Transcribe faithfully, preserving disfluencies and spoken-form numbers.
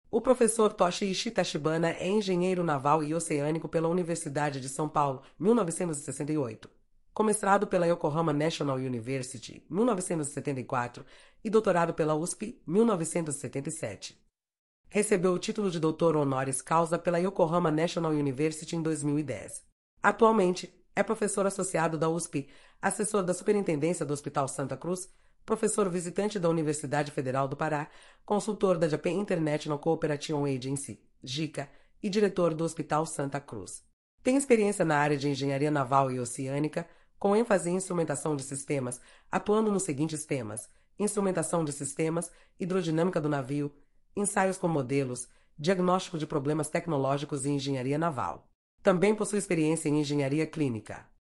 O professor Toshiichi Tachibana é engenheiro naval e oceânico pela Universidade de São Paulo, mil novecentos e sessenta e oito. Com mestrado pela Yokohama National University, mil novecentos e setenta e quatro, e doutorado pela U S P, mil novecentos e setenta e sete. Recebeu o título de doutor honoris causa pela Yokohama National University em dois mil e dez. Atualmente, é professor associado da U S P, assessor da Superintendência do Hospital Santa Cruz, professor visitante da Universidade Federal do Pará, consultor da Japan International Cooperation Agency, JICA, e diretor do Hospital Santa Cruz. Tem experiência na área de engenharia naval e oceânica, com ênfase em instrumentação de sistemas, atuando nos seguintes temas: instrumentação de sistemas, hidrodinâmica do navio, ensaios com modelos, diagnóstico de problemas tecnológicos e engenharia naval. Também possui experiência em engenharia clínica.